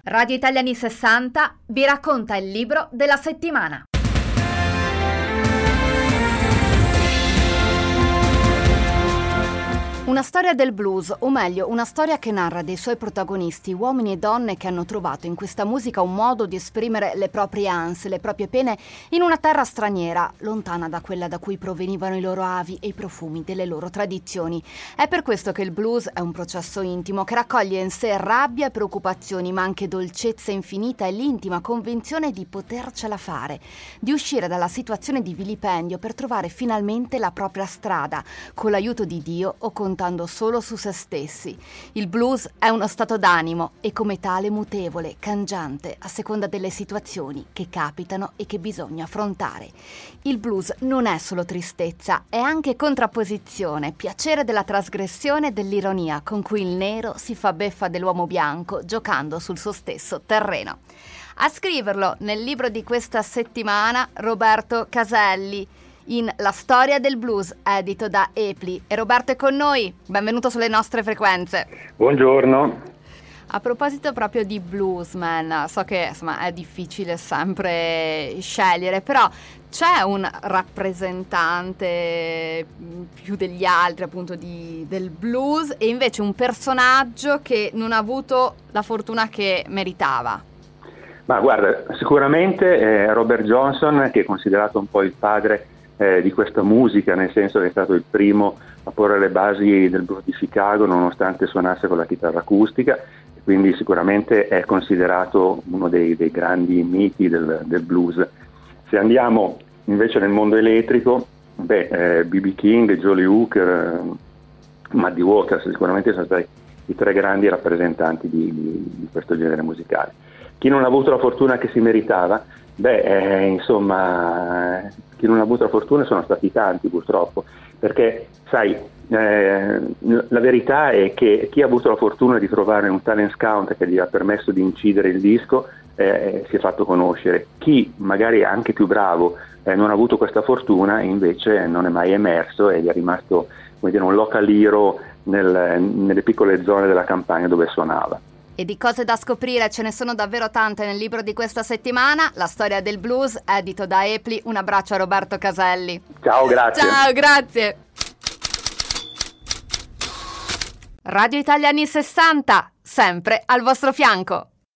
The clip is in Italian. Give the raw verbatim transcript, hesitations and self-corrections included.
Radio Italiani sessanta vi racconta il libro della settimana. Una storia del blues, o meglio, una storia che narra dei suoi protagonisti, uomini e donne che hanno trovato in questa musica un modo di esprimere le proprie ansie, le proprie pene in una terra straniera, lontana da quella da cui provenivano i loro avi e i profumi delle loro tradizioni. È per questo che il blues è un processo intimo che raccoglie in sé rabbia e preoccupazioni, ma anche dolcezza infinita e l'intima convinzione di potercela fare, di uscire dalla situazione di vilipendio per trovare finalmente la propria strada, con l'aiuto di Dio o con contando solo su se stessi. Il blues è uno stato d'animo e come tale mutevole, cangiante, a seconda delle situazioni che capitano e che bisogna affrontare. Il blues non è solo tristezza, è anche contrapposizione, piacere della trasgressione e dell'ironia con cui il nero si fa beffa dell'uomo bianco giocando sul suo stesso terreno. A scriverlo nel libro di questa settimana Roberto Caselli, in La storia del blues, edito da Epli. E Roberto è con noi, benvenuto sulle nostre frequenze. Buongiorno. A proposito proprio di bluesman, so che insomma è difficile sempre scegliere, però c'è un rappresentante più degli altri appunto di, del blues e invece un personaggio che non ha avuto la fortuna che meritava. Ma guarda, sicuramente eh, Robert Johnson, che è considerato un po' il padre Eh, di questa musica, nel senso che è stato il primo a porre le basi del blues di Chicago nonostante suonasse con la chitarra acustica, e quindi sicuramente è considerato uno dei, dei grandi miti del, del blues. Se andiamo invece nel mondo elettrico, beh, eh, B B King, Jolie Hooker, eh, Muddy Waters sicuramente sono stati i tre grandi rappresentanti di, di, di questo genere musicale. Chi non ha avuto la fortuna che si meritava? Beh, eh, insomma, chi non ha avuto la fortuna sono stati tanti purtroppo, perché sai, eh, la verità è che chi ha avuto la fortuna di trovare un talent scout che gli ha permesso di incidere il disco eh, si è fatto conoscere. Chi magari anche più bravo eh, non ha avuto questa fortuna invece non è mai emerso e gli è rimasto, come dire, un local hero nel, nelle piccole zone della campagna dove suonava. E di cose da scoprire ce ne sono davvero tante nel libro di questa settimana, La storia del blues, edito da Epli. Un abbraccio a Roberto Caselli. Ciao, grazie. Ciao, grazie. Radio Italiani sessanta, sempre al vostro fianco.